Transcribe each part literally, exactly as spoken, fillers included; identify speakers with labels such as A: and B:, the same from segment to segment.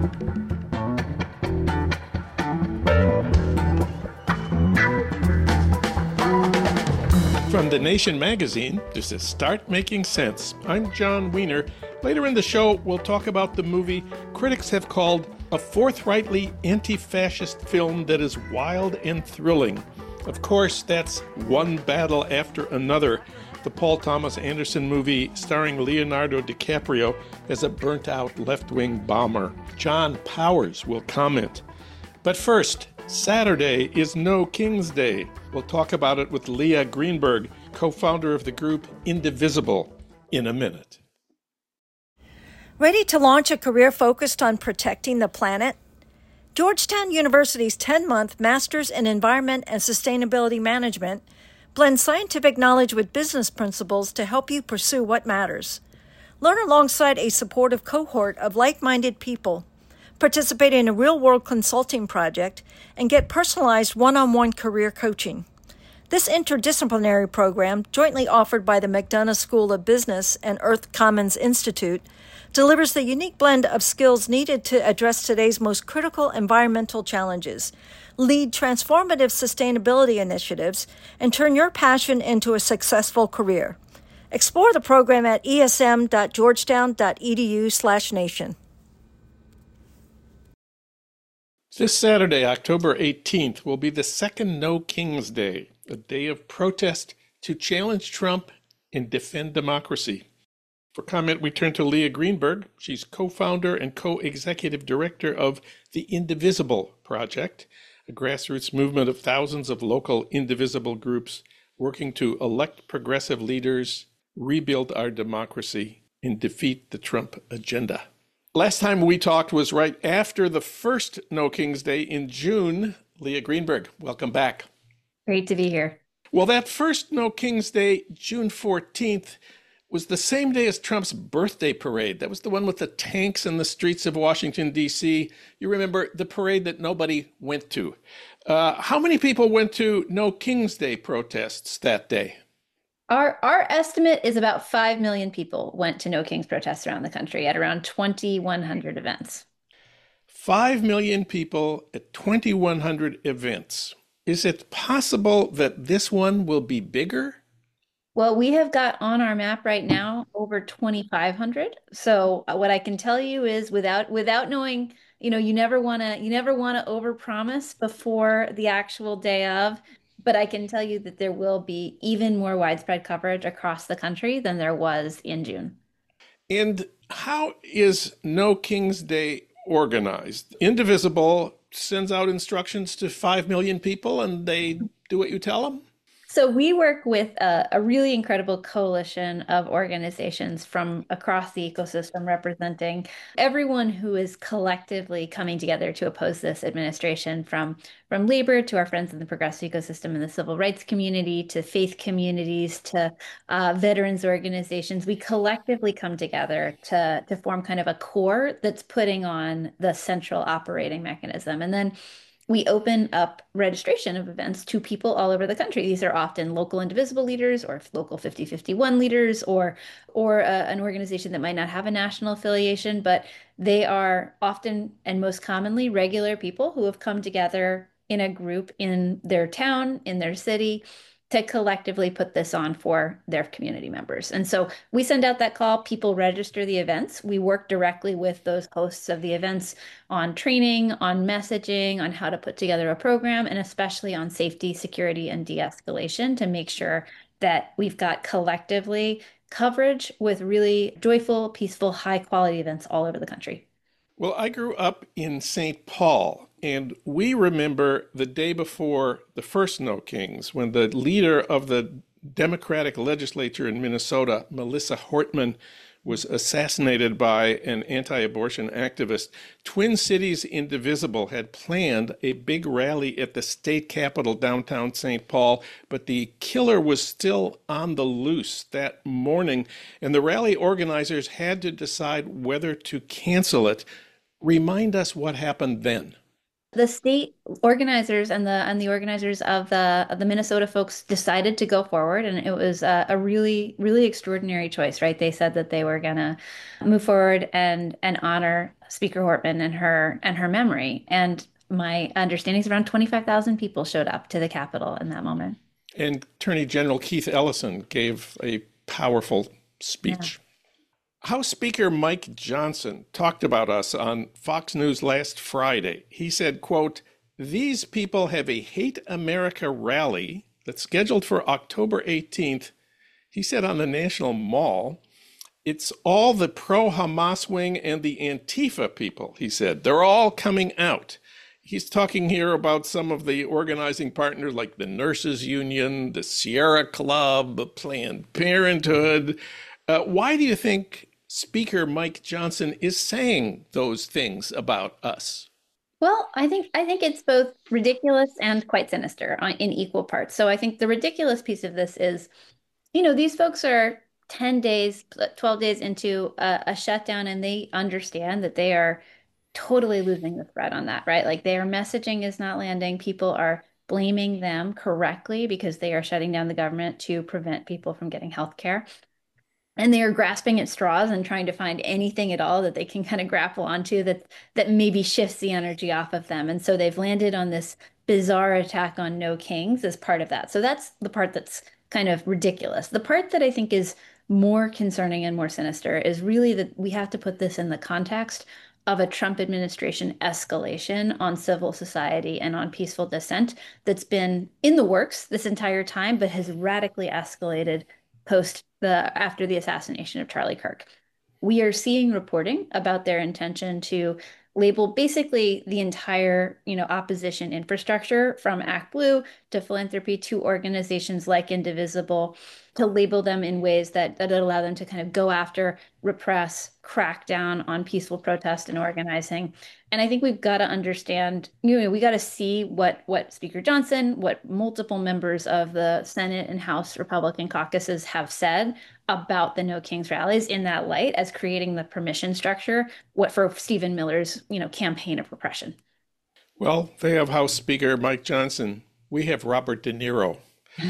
A: From The Nation magazine, this is Start Making Sense. I'm John Wiener. Later in the show, we'll talk about the movie critics have called a forthrightly anti-fascist film that is wild and thrilling. Of course, that's one battle after another. The Paul Thomas Anderson movie starring Leonardo DiCaprio as a burnt-out left-wing bomber. John Powers will comment. But first, Saturday is No King's Day. We'll talk about it with Leah Greenberg, co-founder of the group Indivisible, in a minute.
B: Ready to launch a career focused on protecting the planet? Georgetown University's ten-month Masters in Environment and Sustainability Management blends scientific knowledge with business principles to help you pursue what matters. Learn alongside a supportive cohort of like-minded people, participate in a real-world consulting project, and get personalized one-on-one career coaching. This interdisciplinary program, jointly offered by the McDonough School of Business and Earth Commons Institute, delivers the unique blend of skills needed to address today's most critical environmental challenges, lead transformative sustainability initiatives, and turn your passion into a successful career. Explore the program at esm.georgetown.edu slash nation.
A: This Saturday, October eighteenth, will be the second No King's Day, a day of protest to challenge Trump and defend democracy. For comment, we turn to Leah Greenberg. She's co-founder and co-executive director of the Indivisible Project, a grassroots movement of thousands of local indivisible groups working to elect progressive leaders, rebuild our democracy, and defeat the Trump agenda. Last time we talked was right after the first No King's Day in June. Leah Greenberg, welcome back.
C: Great to be here.
A: Well, that first No King's Day, June fourteenth, was the same day as Trump's birthday parade. That was the one with the tanks in the streets of Washington, D C. You remember the parade that nobody went to. Uh, how many people went to No King's Day protests that day?
C: Our our estimate is about five million people went to No King's protests around the country at around twenty-one hundred events.
A: five million people at twenty-one hundred events. Is it possible that this one will be bigger?
C: Well, we have got on our map right now over twenty-five hundred. So uh, what I can tell you is without without knowing, you know, you never want to you never want to overpromise before the actual day of. But I can tell you that there will be even more widespread coverage across the country than there was in June.
A: And how is No King's Day organized? Indivisible sends out instructions to five million people and they do what you tell them?
C: So we work with a, a really incredible coalition of organizations from across the ecosystem representing everyone who is collectively coming together to oppose this administration, from, from labor to our friends in the progressive ecosystem and the civil rights community to faith communities to uh, veterans organizations. We collectively come together to, to form kind of a core that's putting on the central operating mechanism. And then we open up registration of events to people all over the country. These are often local indivisible leaders or local fifty fifty-one leaders or or uh, an organization that might not have a national affiliation, but they are often and most commonly regular people who have come together in a group in their town, in their city, to collectively put this on for their community members. And so we send out that call, people register the events. We work directly with those hosts of the events on training, on messaging, on how to put together a program, and especially on safety, security, and de-escalation to make sure that we've got collectively coverage with really joyful, peaceful, high quality events all over the country.
A: Well, I grew up in Saint Paul, and we remember the day before the first No Kings, when the leader of the Democratic legislature in Minnesota, Melissa Hortman, was assassinated by an anti-abortion activist. Twin Cities Indivisible had planned a big rally at the state capitol downtown Saint Paul, but the killer was still on the loose that morning, and the rally organizers had to decide whether to cancel it. Remind us what happened then.
C: The state organizers and the and the organizers of the of the Minnesota folks decided to go forward, and it was a, a really really extraordinary choice, right? They said that they were gonna move forward and and honor Speaker Hortman and her and her memory. And my understanding is around twenty-five thousand people showed up to the Capitol in that moment.
A: And Attorney General Keith Ellison gave a powerful
C: Yeah.
A: speech. House Speaker Mike Johnson talked about us on Fox News last Friday. He said, quote, "These people have a Hate America rally that's scheduled for October eighteenth." He said on the National Mall, "It's all the pro-Hamas wing and the Antifa people," he said. "They're all coming out." He's talking here about some of the organizing partners like the Nurses Union, the Sierra Club, Planned Parenthood. Uh, why do you think Speaker Mike Johnson is saying those things about us?
C: Well, I think I think it's both ridiculous and quite sinister on, in equal parts. So I think the ridiculous piece of this is, you know, these folks are ten days, twelve days into a, a shutdown, and they understand that they are totally losing the thread on that, right? Like their messaging is not landing. People are blaming them correctly because they are shutting down the government to prevent people from getting health care. And they are grasping at straws and trying to find anything at all that they can kind of grapple onto that that maybe shifts the energy off of them. And so they've landed on this bizarre attack on No Kings as part of that. So that's the part that's kind of ridiculous. The part that I think is more concerning and more sinister is really that we have to put this in the context of a Trump administration escalation on civil society and on peaceful dissent that's been in the works this entire time, but has radically escalated post the after the assassination of Charlie Kirk. We are seeing reporting about their intention to label basically the entire, you know, opposition infrastructure from ActBlue to philanthropy to organizations like Indivisible, to label them in ways that that allow them to kind of go after, repress, crack down on peaceful protest and organizing. And I think we've got to understand, you know, we got to see what what Speaker Johnson, what multiple members of the Senate and House Republican caucuses have said about the No Kings rallies in that light as creating the permission structure, what for Stephen Miller's, you know, campaign of repression.
A: Well, they have House Speaker Mike Johnson. We have Robert De Niro,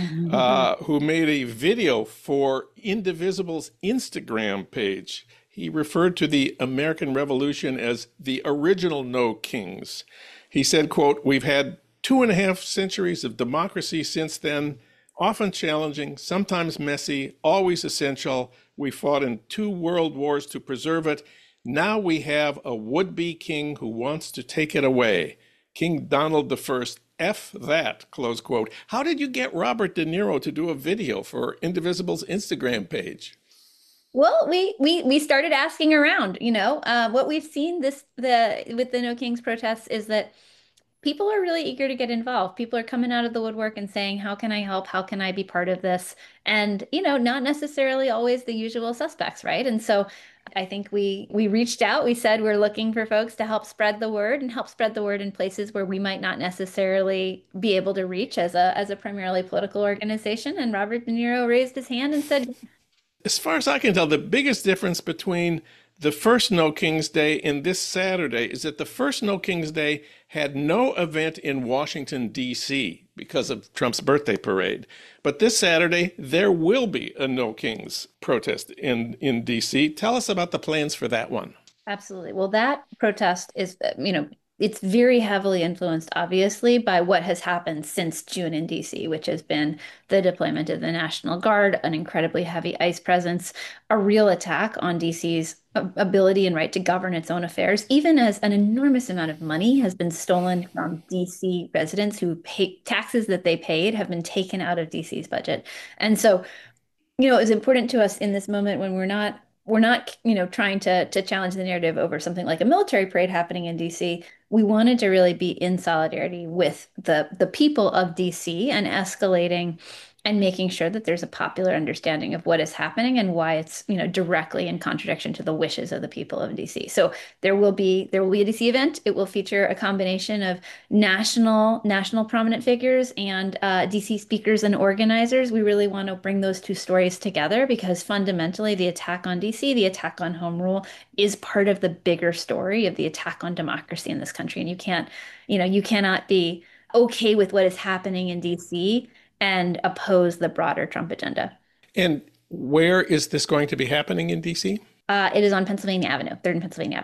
A: uh, who made a video for Indivisible's Instagram page. He referred to the American Revolution as the original No Kings. He said, quote, "We've had two and a half centuries of democracy since then, often challenging, sometimes messy, always essential. We fought in two world wars to preserve it. Now we have a would-be king who wants to take it away. King Donald the First, F that," close quote. How did you get Robert De Niro to do a video for Indivisible's Instagram page?
C: Well, we we we started asking around, you know, uh, what we've seen this the with the No Kings protests is that people are really eager to get involved. People are coming out of the woodwork and saying, how can I help? How can I be part of this? And, you know, not necessarily always the usual suspects, right? And so I think we we reached out. We said we're looking for folks to help spread the word and help spread the word in places where we might not necessarily be able to reach as a as a primarily political organization. And Robert De Niro raised his hand and said,
A: As far as I can tell, the biggest difference between the first No Kings Day and this Saturday is that the first No Kings Day had no event in Washington, D C because of Trump's birthday parade. But this Saturday, there will be a No Kings protest in, in D C. Tell us about the plans for that one.
C: absolutely. Well, that protest is, uh, you know, it's very heavily influenced, obviously, by what has happened since June in D C, which has been the deployment of the National Guard, an incredibly heavy ICE presence, a real attack on D C's ability and right to govern its own affairs, even as an enormous amount of money has been stolen from D C residents who pay taxes that they paid have been taken out of D C's budget. And so, you know, it's important to us in this moment when we're not we're not, you know, trying to to challenge the narrative over something like a military parade happening in D C. We wanted to really be in solidarity with the the people of D C and escalating and making sure that there's a popular understanding of what is happening and why it's, you know, directly in contradiction to the wishes of the people of D C. So there will be there will be a D C event. It will feature a combination of national national prominent figures and uh, D C speakers and organizers. We really want to bring those two stories together because fundamentally the attack on D C, the attack on home rule is part of the bigger story of the attack on democracy in this country. And you can't, you know, you cannot be okay with what is happening in D C and oppose the broader Trump agenda.
A: And where is this going to be happening in D C?
C: Uh, it is on Pennsylvania Avenue, third and Pennsylvania Avenue.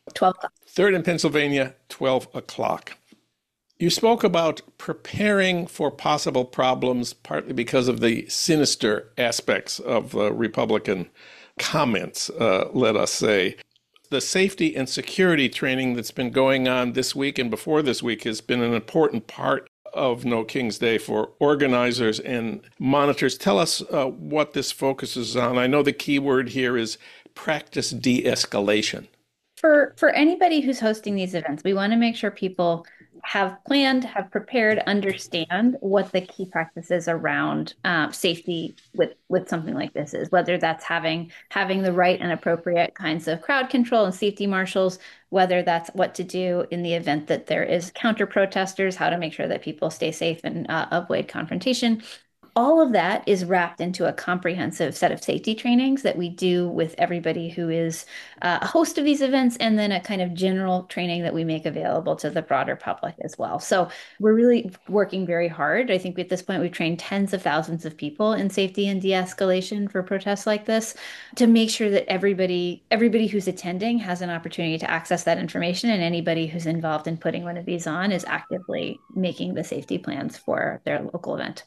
C: twelve o'clock.
A: Third in Pennsylvania, twelve o'clock. You spoke about preparing for possible problems, partly because of the sinister aspects of the Republican comments, uh, let us say. The safety and security training that's been going on this week and before this week has been an important part of No King's Day for organizers and monitors. Tell us uh, what this focuses on. I know the key word here is practice de-escalation.
C: For for anybody who's hosting these events, we want to make sure people have planned, have prepared, understand what the key practices around uh, safety with with something like this is. Whether that's having having the right and appropriate kinds of crowd control and safety marshals, whether that's what to do in the event that there is counter protesters, how to make sure that people stay safe and uh, avoid confrontation. All of that is wrapped into a comprehensive set of safety trainings that we do with everybody who is uh, a host of these events, and then a kind of general training that we make available to the broader public as well. So we're really working very hard. I think at this point we've trained tens of thousands of people in safety and de-escalation for protests like this to make sure that everybody everybody who's attending has an opportunity to access that information, and anybody who's involved in putting one of these on is actively making the safety plans for their local event.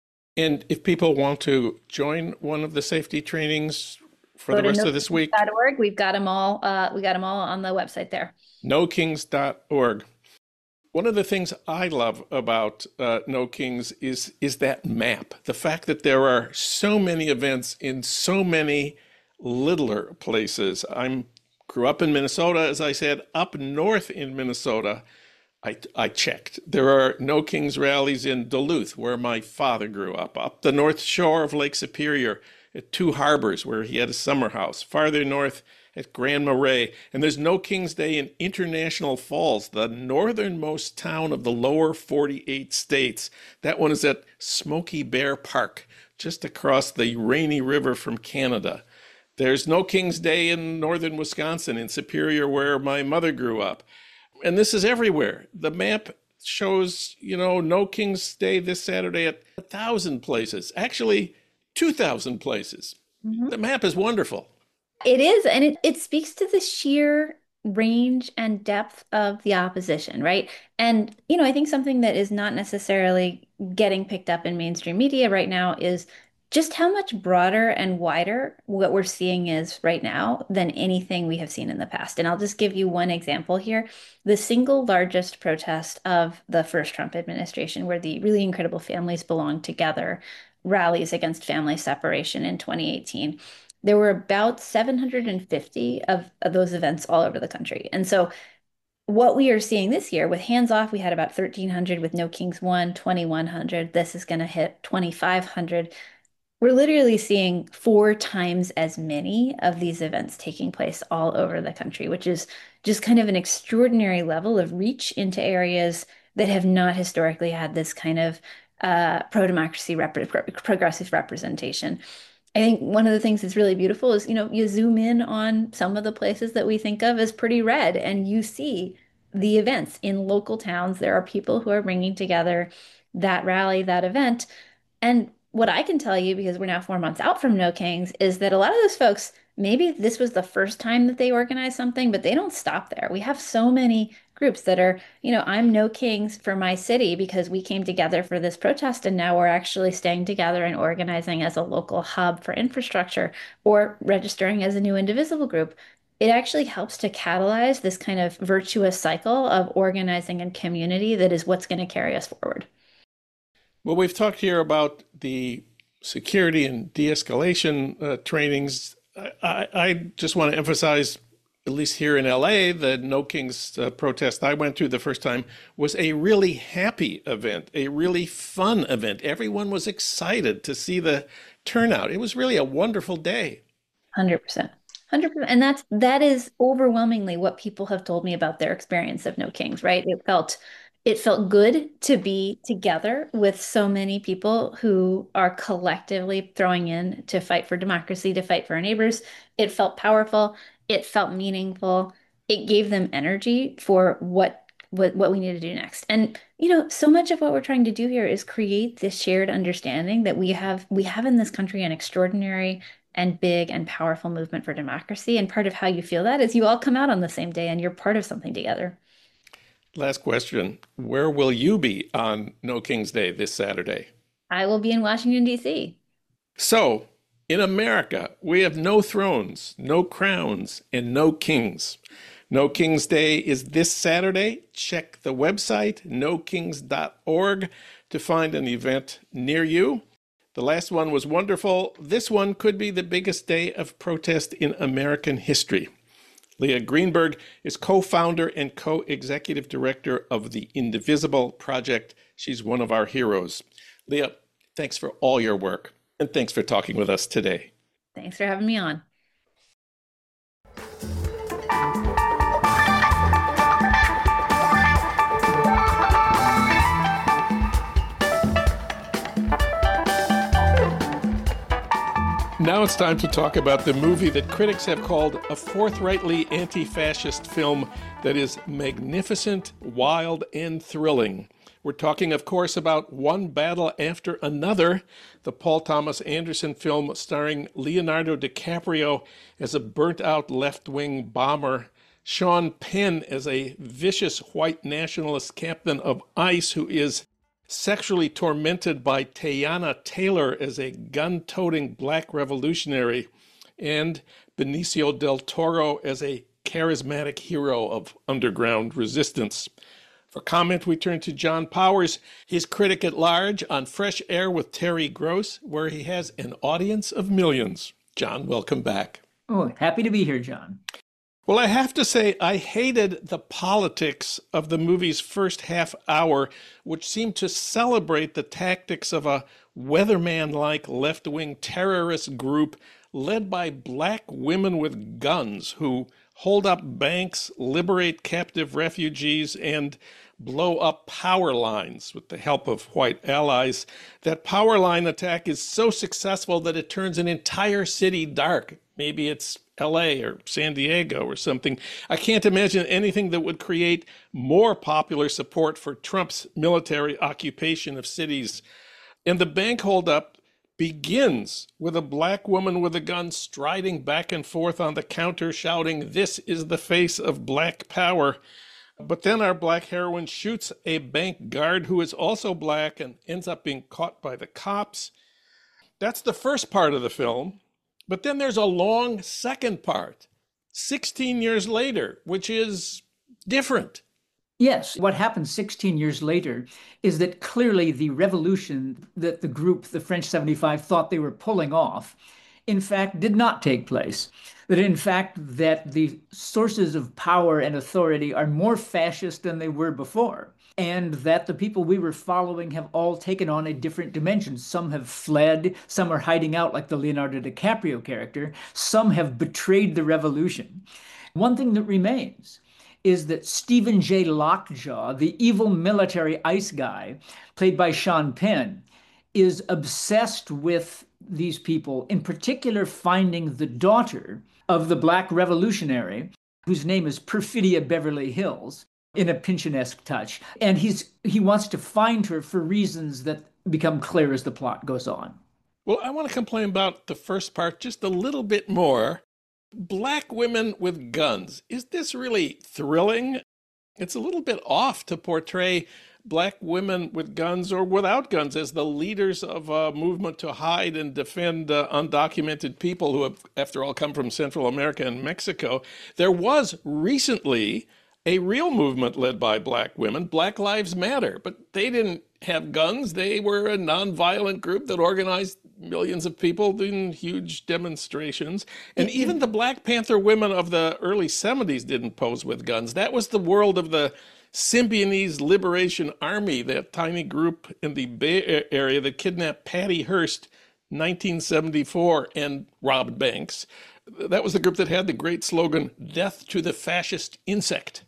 A: And if people want to join one of the safety trainings for the
C: Go to
A: rest of this week,
C: no kings dot org. We've got them all. Uh, we got them all on the website there.
A: no kings dot org. One of the things I love about uh, No Kings is is that map. The fact that there are so many events in so many littler places. I grew up in Minnesota, as I said, up north in Minnesota. I, I checked. There are No Kings rallies in Duluth, where my father grew up, up the north shore of Lake Superior at Two Harbors, where he had a summer house, farther north at Grand Marais. And there's No King's Day in International Falls, the northernmost town of the lower forty-eight states. That one is at Smoky Bear Park, just across the Rainy River from Canada. There's No King's Day in northern Wisconsin, in Superior, where my mother grew up. And this is everywhere. The map shows, you know, No King's Day this Saturday at a thousand places, actually two thousand places. Mm-hmm. The map is wonderful.
C: It is. And it, it speaks to the sheer range and depth of the opposition, right? And, you know, I think something that is not necessarily getting picked up in mainstream media right now is just how much broader and wider what we're seeing is right now than anything we have seen in the past. And I'll just give you one example here. The single largest protest of the first Trump administration, where the Really Incredible Families Belong Together rallies against family separation in twenty eighteen. There were about seven hundred fifty of, of those events all over the country. And so what we are seeing this year with Hands Off, we had about thirteen hundred. With No Kings one, twenty-one hundred. This is going to hit twenty-five hundred. We're literally seeing four times as many of these events taking place all over the country, which is just kind of an extraordinary level of reach into areas that have not historically had this kind of uh, pro-democracy, rep progressive representation. I think one of the things that's really beautiful is, you know, you zoom in on some of the places that we think of as pretty red, and you see the events in local towns. There are people who are bringing together that rally, that event. And what I can tell you, because we're now four months out from No Kings, is that a lot of those folks, maybe this was the first time that they organized something, but they don't stop there. We have so many groups that are, you know, I'm No Kings for my city because we came together for this protest, and now we're actually staying together and organizing as a local hub for infrastructure, or registering as a new indivisible group. It actually helps to catalyze this kind of virtuous cycle of organizing and community that is what's going to carry us forward.
A: Well, we've talked here about the security and de-escalation uh, trainings. I, I, I just want to emphasize, at least here in L A, the No Kings uh, protest I went to the first time was a really happy event, a really fun event. Everyone was excited to see the turnout. It was really a wonderful day.
C: one hundred percent. one hundred percent. And that's, that is overwhelmingly what people have told me about their experience of No Kings, right? It felt It felt good to be together with so many people who are collectively throwing in to fight for democracy, to fight for our neighbors. It felt powerful. It felt meaningful. It gave them energy for what, what, what we need to do next. And, you know, so much of what we're trying to do here is create this shared understanding that we have, we have in this country an extraordinary and big and powerful movement for democracy. And part of how you feel that is you all come out on the same day and you're part of something together.
A: Last question. Where will you be on No King's Day this Saturday?
C: I will be in Washington, D C.
A: So, in America, we have no thrones, no crowns, and no kings. No King's Day is this Saturday. Check the website, no kings dot org, to find an event near you. The last one was wonderful. This one could be the biggest day of protest in American history. Leah Greenberg is co-founder and co-executive director of the Indivisible Project. She's one of our heroes. Leah, thanks for all your work, and thanks for talking with us today.
C: Thanks for having me on.
A: Now it's time to talk about the movie that critics have called a forthrightly anti-fascist film that is magnificent, wild, and thrilling. We're talking, of course, about One Battle After Another, the Paul Thomas Anderson film starring Leonardo DiCaprio as a burnt-out left-wing bomber, Sean Penn as a vicious white nationalist captain of ICE who is sexually tormented by Teyana Taylor as a gun-toting black revolutionary, and Benicio del Toro as a charismatic hero of underground resistance. For comment, we turn to John Powers. He's critic at large on Fresh Air with Terry Gross, where he has an audience of millions. John, welcome back.
D: Oh, happy to be here, John.
A: Well, I have to say, I hated the politics of the movie's first half hour, which seemed to celebrate the tactics of a weatherman-like left-wing terrorist group led by black women with guns who hold up banks, liberate captive refugees, and blow up power lines with the help of white allies. That power line attack is so successful that it turns an entire city dark. Maybe it's L A or San Diego or something. I can't imagine anything that would create more popular support for Trump's military occupation of cities. And the bank holdup begins with a black woman with a gun striding back and forth on the counter shouting, "This is the face of black power." But then our black heroine shoots a bank guard who is also black and ends up being caught by the cops. That's the first part of the film. But then there's a long second part, sixteen years later, which is different.
D: Yes, what happened sixteen years later is that clearly the revolution that the group, the French seventy-five, thought they were pulling off, in fact, did not take place. That in fact, that the sources of power and authority are more fascist than they were before. And that the people we were following have all taken on a different dimension. Some have fled, some are hiding out like the Leonardo DiCaprio character, some have betrayed the revolution. One thing that remains is that Stephen J. Lockjaw, the evil military ICE guy, played by Sean Penn, is obsessed with these people, in particular finding the daughter of the black revolutionary, whose name is Perfidia Beverly Hills, in a Pynchon-esque touch. And he's he wants to find her for reasons that become clear as the plot goes on.
A: Well, I want to complain about the first part just a little bit more. Black women with guns. Is this really thrilling? It's a little bit off to portray black women with guns or without guns as the leaders of a movement to hide and defend uh, undocumented people who have, after all, come from Central America and Mexico. There was recently a real movement led by black women, Black Lives Matter, but they didn't have guns. They were a nonviolent group that organized millions of people in huge demonstrations. And even the Black Panther women of the early seventies didn't pose with guns. That was the world of the Symbionese Liberation Army, that tiny group in the Bay Area that kidnapped Patty Hearst in nineteen seventy-four and robbed banks. That was the group that had the great slogan, "Death to the Fascist Insect."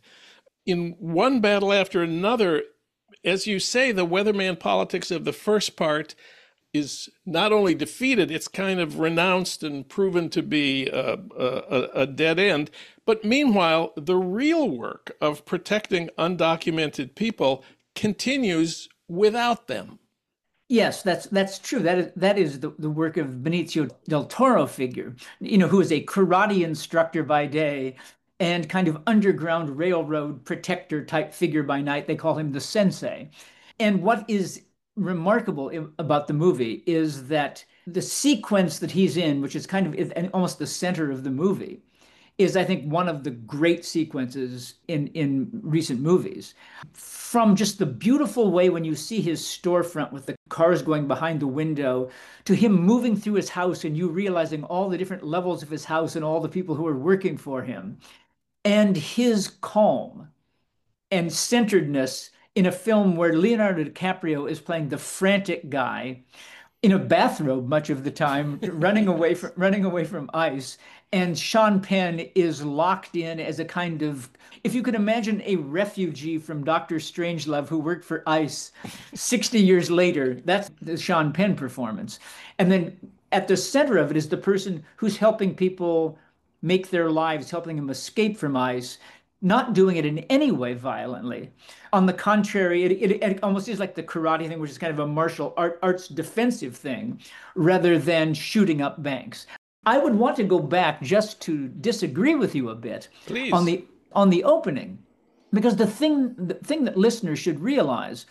A: In One Battle After Another, as you say, the weatherman politics of the first part is not only defeated, it's kind of renounced and proven to be a, a, a dead end. But meanwhile, the real work of protecting undocumented people continues without them.
D: Yes, that's that's true. That is that is the, the work of Benicio del Toro figure, you know, who is a karate instructor by day and kind of underground railroad protector type figure by night. They call him the sensei. And what is remarkable about the movie is that the sequence that he's in, which is kind of is almost the center of the movie, is I think one of the great sequences in in recent movies. From just the beautiful way when you see his storefront with the cars going behind the window, to him moving through his house and you realizing all the different levels of his house and all the people who are working for him, and his calm and centeredness in a film where Leonardo DiCaprio is playing the frantic guy in a bathrobe much of the time, running away from running away from ice. And Sean Penn is locked in as a kind of, if you could imagine a refugee from Doctor Strangelove who worked for ICE sixty years later, that's the Sean Penn performance. And then at the center of it is the person who's helping people make their lives, helping them escape from ICE, not doing it in any way violently. On the contrary, it, it, it almost is like the karate thing, which is kind of a martial art, arts defensive thing, rather than shooting up banks. I would want to go back just to disagree with you a bit
A: Please.
D: on the on the opening, because the thing the thing that listeners should realize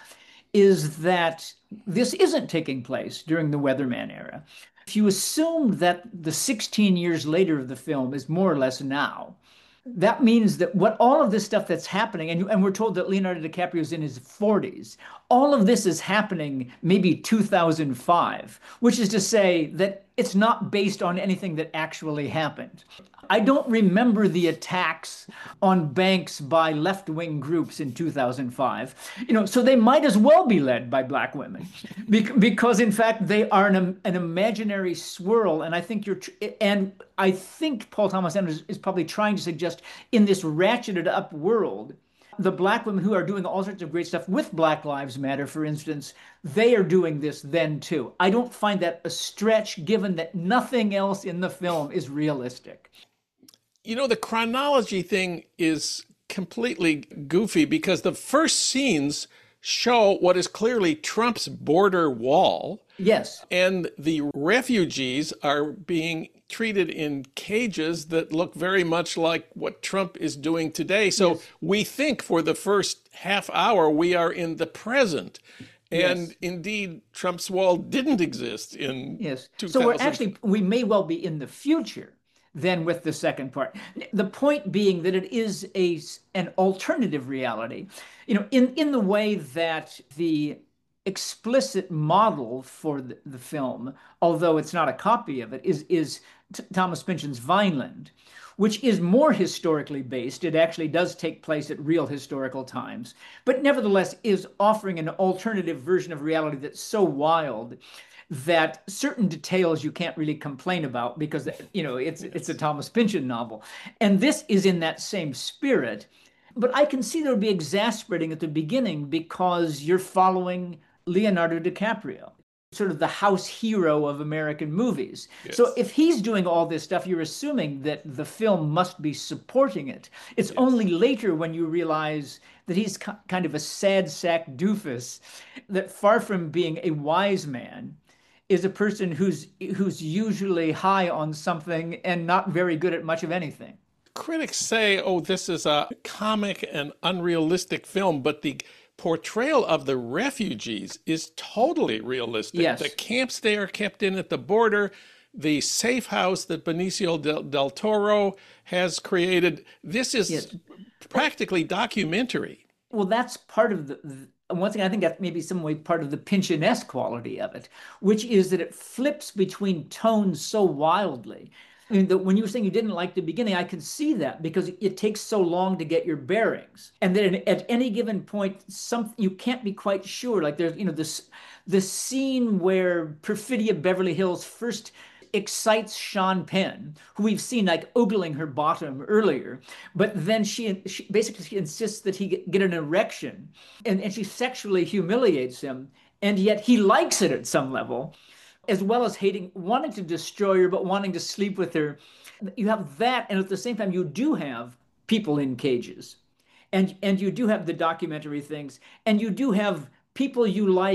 D: is that this isn't taking place during the Weatherman era. If you assume that the sixteen years later of the film is more or less now, that means that what all of this stuff that's happening, and, and we're told that Leonardo DiCaprio is in his forties, all of this is happening maybe two thousand five, which is to say that it's not based on anything that actually happened. I don't remember the attacks on banks by left-wing groups in two thousand five. You know, so they might as well be led by black women, because in fact they are an, an imaginary swirl. And I think you're, and I think Paul Thomas Anderson is probably trying to suggest in this ratcheted up world, the black women who are doing all sorts of great stuff with Black Lives Matter, for instance, they are doing this then too. I don't find that a stretch, given that nothing else in the film is realistic.
A: You know, the chronology thing is completely goofy because the first scenes show what is clearly Trump's border wall.
D: Yes.
A: And the refugees are being treated in cages that look very much like what Trump is doing today. So yes. We think for the first half hour we are in the present. And yes. Indeed, Trump's wall didn't exist in
D: yes.
A: two thousand.
D: So we're actually, we may well be in the future then with the second part. The point being that it is a, an alternative reality, you know, in, in the way that the explicit model for the, the film, although it's not a copy of it, is, is Thomas Pynchon's Vineland, which is more historically based. It actually does take place at real historical times, but nevertheless is offering an alternative version of reality that's so wild that certain details you can't really complain about because, you know, it's it's a Thomas Pynchon novel. And this is in that same spirit. But I can see that it would be exasperating at the beginning because you're following Leonardo DiCaprio, sort of the house hero of American movies. Yes. So if he's doing all this stuff, you're assuming that the film must be supporting it. It's yes. only later when you realize that he's kind of a sad sack doofus, that far from being a wise man, is a person who's who's usually high on something and not very good at much of anything.
A: Critics say, oh, this is a comic and unrealistic film, but the portrayal of the refugees is totally realistic.
D: Yes.
A: The camps they are kept in at the border, the safe house that Benicio del, del Toro has created, this is yes. practically documentary.
D: Well, that's part of the, the once again, I think that's maybe some way part of the Pynchon-esque quality of it, which is that it flips between tones so wildly. I mean, the, when you were saying you didn't like the beginning, I can see that because it takes so long to get your bearings. And then at any given point, some, you can't be quite sure. Like there's, you know, this the scene where Perfidia Beverly Hills first excites Sean Penn, who we've seen like ogling her bottom earlier, but then she, she basically she insists that he get, get an erection, and, and she sexually humiliates him, and yet he likes it at some level, as well as hating, wanting to destroy her, but wanting to sleep with her. You have that, and at the same time, you do have people in cages, and, and you do have the documentary things, and you do have people you like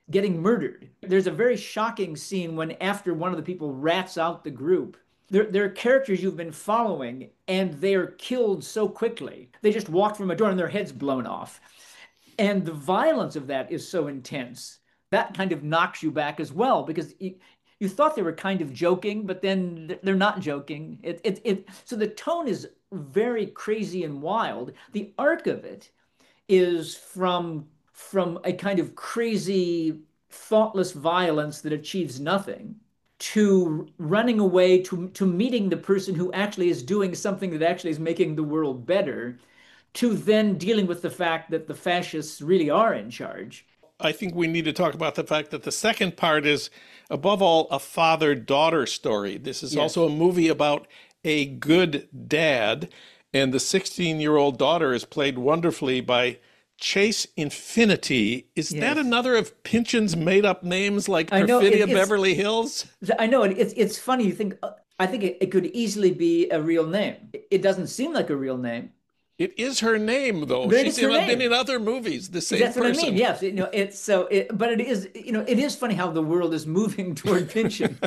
D: getting murdered. There's a very shocking scene when after one of the people rats out the group, there, there are characters you've been following and they're killed so quickly. They just walked from a door and their heads blown off. And the violence of that is so intense. That kind of knocks you back as well, because you, you thought they were kind of joking, but then they're not joking. It, it, it, so the tone is very crazy and wild. The arc of it is from, from a kind of crazy, thoughtless violence that achieves nothing to running away, to, to meeting the person who actually is doing something that actually is making the world better, to then dealing with the fact that the fascists really are in charge.
A: I think we need to talk about the fact that the second part is, above all, a father-daughter story. This is yes. also a movie about a good dad, and the sixteen-year-old daughter is played wonderfully by Chase Infinity. Is yes. that another of Pynchon's made-up names like Perfidia it, Beverly Hills?
D: I know. It's, it's funny. You think, I think it, it could easily be a real name. It doesn't seem like a real name.
A: It is her name, though.
D: But
A: She's in, been in other movies, the same
D: That's
A: person.
D: That's what I mean, yes. You know, it's so, it, but it is, you know, it is funny how the world is moving toward Pynchon.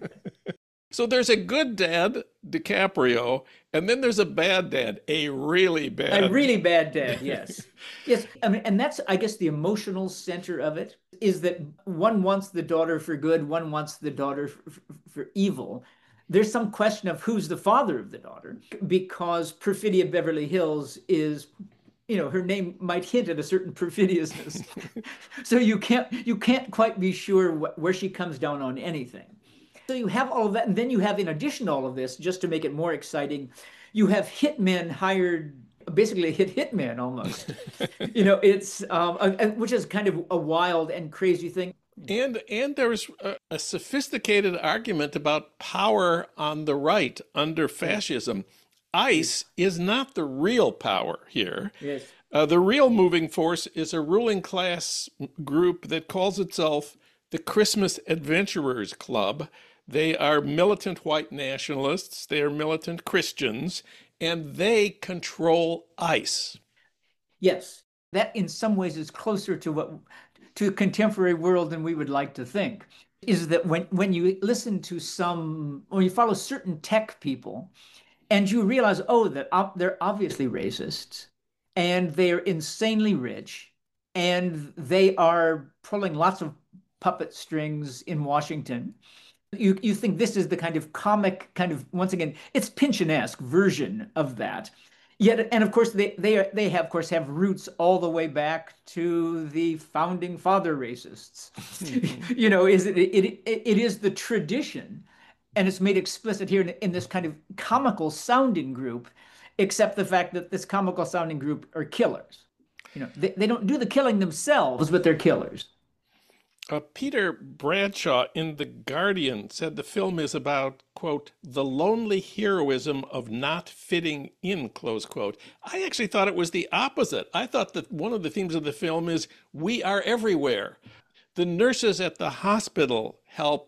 A: So there's a good dad, DiCaprio, and then there's a bad dad, a really bad.
D: A really bad dad, yes. Yes, I mean, and that's, I guess, the emotional center of it, is that one wants the daughter for good, one wants the daughter for, for, for evil. There's some question of who's the father of the daughter, because Perfidia Beverly Hills is, you know, her name might hint at a certain perfidiousness. So you can't, you can't quite be sure wh where she comes down on anything. So you have all of that, and then you have, in addition to all of this, just to make it more exciting, you have hitmen hired, basically a hit hitman almost. You know, it's, um, a, which is kind of a wild and crazy thing.
A: And and there was a, a sophisticated argument about power on the right under fascism. ICE is not the real power here.
D: Yes.
A: Uh, the real moving force is a ruling class group that calls itself the Christmas Adventurers Club. They are militant white nationalists. They are militant Christians, and they control ICE.
D: Yes, that in some ways is closer to what to a contemporary world than we would like to think, is that when, when you listen to some, or you follow certain tech people, and you realize, oh, that op they're obviously racists, and they're insanely rich, and they are pulling lots of puppet strings in Washington, you, you think this is the kind of comic, kind of, once again, it's Pynchon-esque version of that. Yet, and of course, they they are, they have, of course, have roots all the way back to the founding father racists. You know, is it, it it it is the tradition, and it's made explicit here in, in this kind of comical sounding group, except the fact that this comical sounding group are killers. You know, they they don't do the killing themselves, but they're killers.
A: Uh, Peter Bradshaw in The Guardian said the film is about, quote, the lonely heroism of not fitting in, close quote. I actually thought it was the opposite. I thought that one of the themes of the film is we are everywhere. The nurses at the hospital help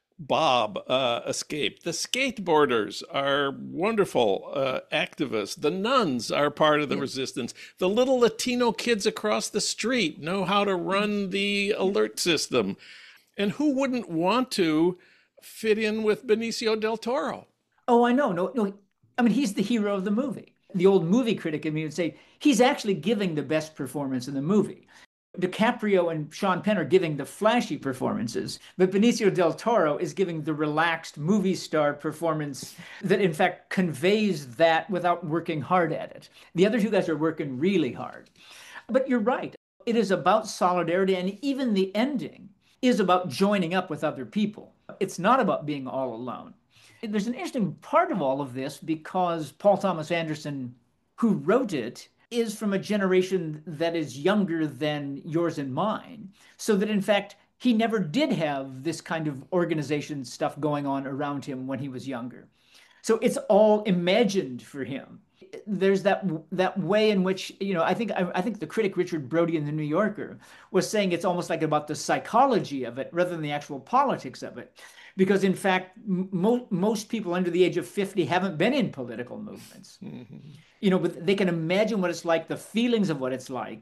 A: Bob uh, escape. The skateboarders are wonderful uh, activists. The nuns are part of the resistance. The little Latino kids across the street know how to run the alert system. And who wouldn't want to fit in with Benicio del Toro?
D: Oh, I know. No, no. I mean, he's the hero of the movie. The old movie critic in me would say he's actually giving the best performance in the movie. DiCaprio and Sean Penn are giving the flashy performances, but Benicio del Toro is giving the relaxed movie star performance that, in fact, conveys that without working hard at it. The other two guys are working really hard. But you're right. It is about solidarity, and even the ending is about joining up with other people. It's not about being all alone. There's an interesting part of all of this because Paul Thomas Anderson, who wrote it, is from a generation that is younger than yours and mine, so that in fact he never did have this kind of organization stuff going on around him when he was younger. So it's all imagined for him. There's that that way in which, you know, I think I, I think the critic Richard Brody in the New Yorker was saying it's almost like about the psychology of it rather than the actual politics of it. Because in fact, mo most people under the age of fifty haven't been in political movements. Mm-hmm. You know, but they can imagine what it's like, the feelings of what it's like.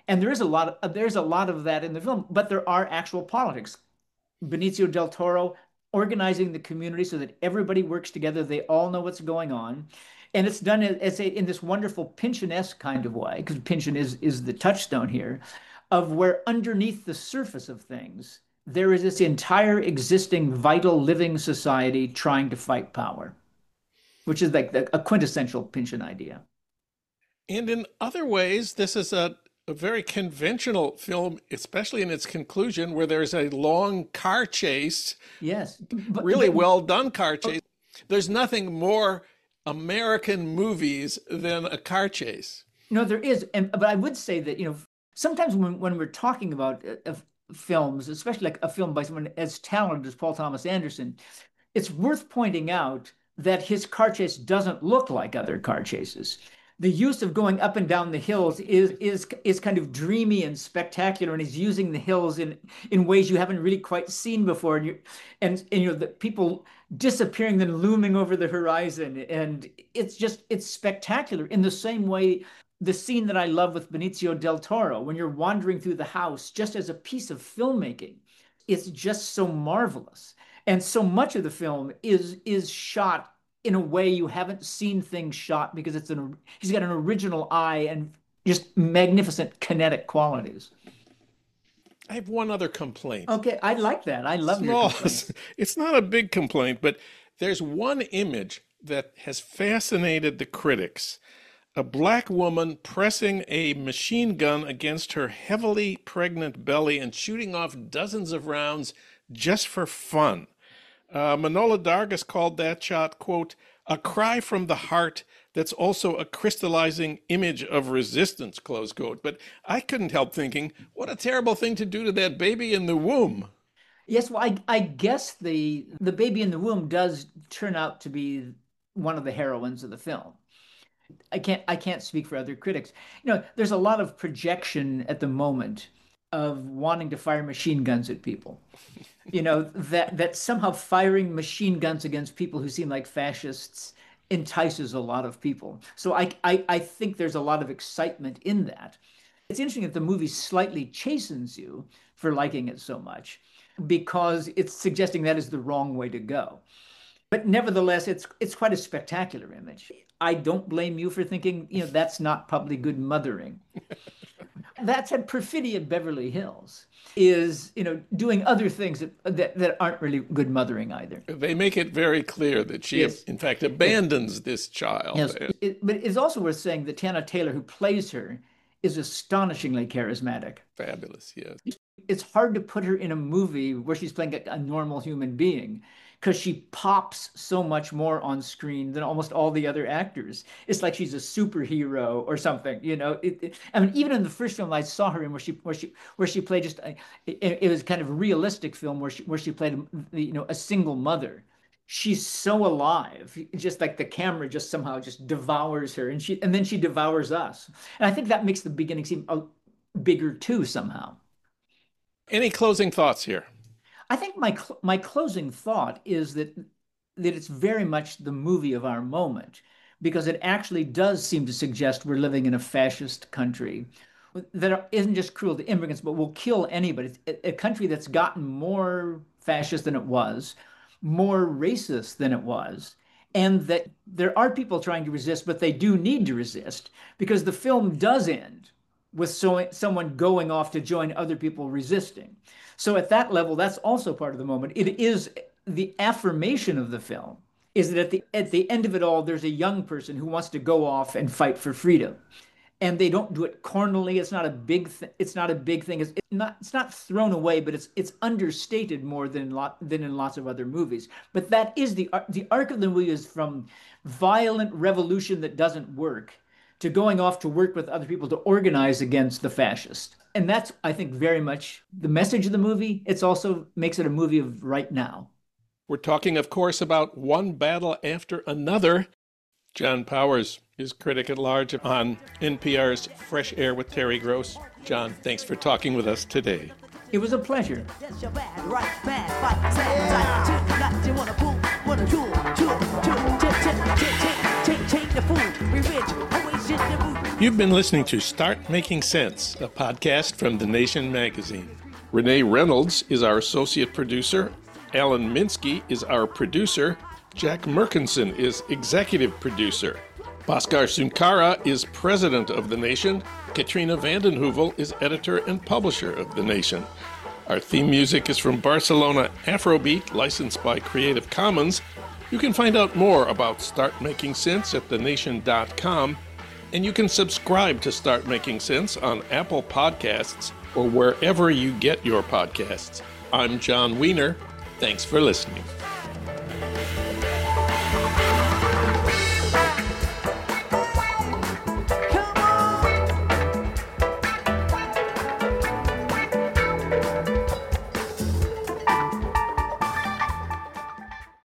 D: And there is a lot of, there's a lot of that in the film, but there are actual politics. Benicio del Toro organizing the community so that everybody works together. They all know what's going on. And it's done as a, in this wonderful Pynchon-esque kind of way, because Pynchon is, is the touchstone here, of where underneath the surface of things, there is this entire existing vital living society trying to fight power, which is like the, a quintessential Pynchon idea.
A: And in other ways, this is a, a very conventional film, especially in its conclusion, where there's a long car chase.
D: Yes.
A: But, really but, well done car chase. There's nothing more American movies than a car chase.
D: No, there is. And, but I would say that, you know, sometimes when, when we're talking about uh, films, especially like a film by someone as talented as Paul Thomas Anderson, it's worth pointing out that his car chase doesn't look like other car chases. The use of going up and down the hills is is is kind of dreamy and spectacular, and he's using the hills in in ways you haven't really quite seen before. And you and, and you know the people disappearing, then looming over the horizon, and it's just it's spectacular in the same way. The scene that I love with Benicio del Toro, when you're wandering through the house, just as a piece of filmmaking, it's just so marvelous. And so much of the film is is shot in a way you haven't seen things shot, because it's an he's got an original eye and just magnificent kinetic qualities.
A: I have one other complaint.
D: Okay, I like that. I love
A: Small.
D: your complaint.
A: It's not a big complaint, but there's one image that has fascinated the critics. A black woman pressing a machine gun against her heavily pregnant belly and shooting off dozens of rounds just for fun. Uh, Manohla Dargis called that shot, quote, a cry from the heart that's also a crystallizing image of resistance, close quote. But I couldn't help thinking, what a terrible thing to do to that baby in the womb.
D: Yes, well, I, I guess the the baby in the womb does turn out to be one of the heroines of the film. I can't I can't speak for other critics. You know, there's a lot of projection at the moment of wanting to fire machine guns at people. You know, that that somehow firing machine guns against people who seem like fascists entices a lot of people. So I, I, I think there's a lot of excitement in that. It's interesting that the movie slightly chastens you for liking it so much, because it's suggesting that is the wrong way to go. But nevertheless, it's it's quite a spectacular image. I don't blame you for thinking, you know, that's not probably good mothering. That said, Perfidia Beverly Hills is, you know, doing other things that, that, that aren't really good mothering either.
A: They make it very clear that she, yes. in fact, abandons yes. this child.
D: Yes. It, but it's also worth saying that Tiana Taylor, who plays her, is astonishingly charismatic.
A: Fabulous, yes.
D: It's hard to put her in a movie where she's playing a, a normal human being, because she pops so much more on screen than almost all the other actors. It's like she's a superhero or something, you know. It, it, I mean, even in the first film I saw her in, where she where she where she played just a, it, it was kind of a realistic film where she where she played, you know, a single mother. She's so alive, just like the camera just somehow just devours her, and she and then she devours us. And I think that makes the beginning seem uh, bigger too somehow.
A: Any closing thoughts here?
D: I think my cl my closing thought is that that it's very much the movie of our moment, because it actually does seem to suggest we're living in a fascist country that isn't just cruel to immigrants, but will kill anybody. It's a country that's gotten more fascist than it was, more racist than it was, and that there are people trying to resist, but they do need to resist, because the film does end with so, someone going off to join other people resisting. So at that level, that's also part of the moment. It is the affirmation of the film is that at the at the end of it all, there's a young person who wants to go off and fight for freedom, and they don't do it cornily. It's not a big th it's not a big thing. It's, it's not it's not thrown away, but it's it's understated more than lot than in lots of other movies. But that is the the arc of the movie is from violent revolution that doesn't work to going off to work with other people to organize against the fascists. And that's, I think, very much the message of the movie. It's also makes it a movie of right now.
A: We're talking, of course, about One Battle After Another. John Powers is critic at large on N P R's Fresh Air with Terry Gross. John, thanks for talking with us today.
D: It was a pleasure.
A: You've been listening to Start Making Sense, a podcast from The Nation magazine. Renee Reynolds is our associate producer. Alan Minsky is our producer. Jack Merkinson is executive producer. Bhaskar Sunkara is president of The Nation. Katrina vanden Heuvel is editor and publisher of The Nation. Our theme music is from Barcelona Afrobeat, licensed by Creative Commons. You can find out more about Start Making Sense at the nation dot com, and you can subscribe to Start Making Sense on Apple Podcasts or wherever you get your podcasts. I'm John Wiener. Thanks for listening.